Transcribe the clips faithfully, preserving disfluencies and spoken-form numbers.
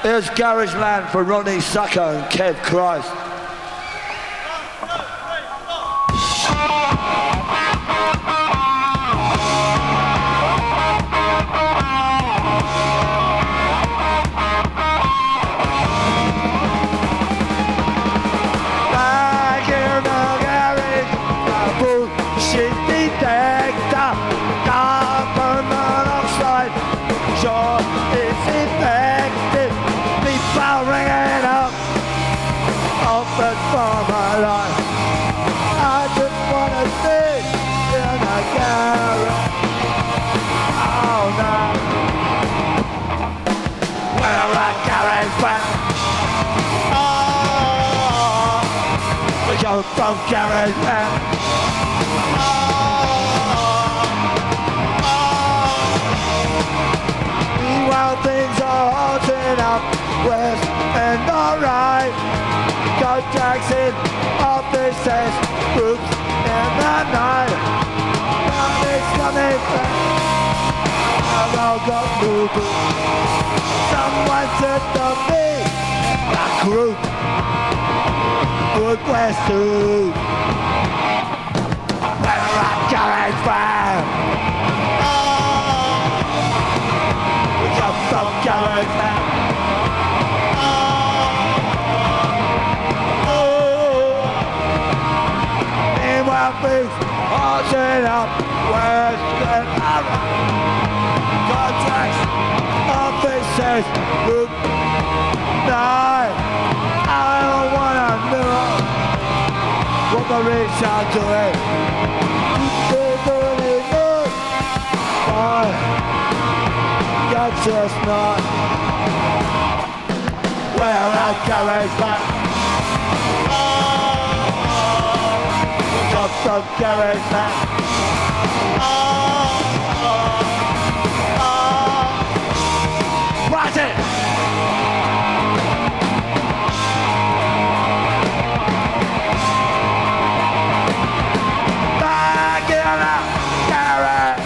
Here's Garage Land for Ronnie Sacco and Kev Christ. Back in the garage, the bullshit detector, carbon monoxide, sure it's effective. People ringing up, offered for my life. I just wanna sit in a garage. Oh no, where a garage band. Oh, we go from garage band. Meanwhile things are haunting up west and alright. Got Jackson offices, groups in the night. Now it's coming back. I've all got moving. Someone said to me, a group, good west too. Where I garage band. We come from garage band. Things marching up west and out. Contracts, offices, group nine. I don't wanna know what the rich are doing. They're doing it good. Why? That's just not where I garage back. From garage band. Oh, oh, oh. Watch it! Back in the garage.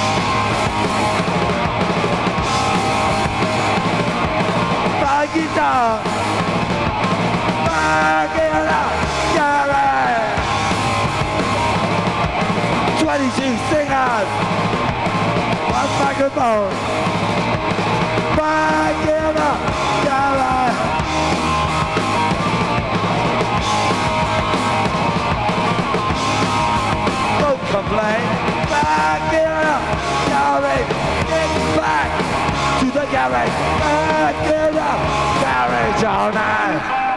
Back it down. Back in the garage. twenty-two singers, one microphone, back in the garage. Don't complain, back in the garage, get back to the garage, back in the garage all night.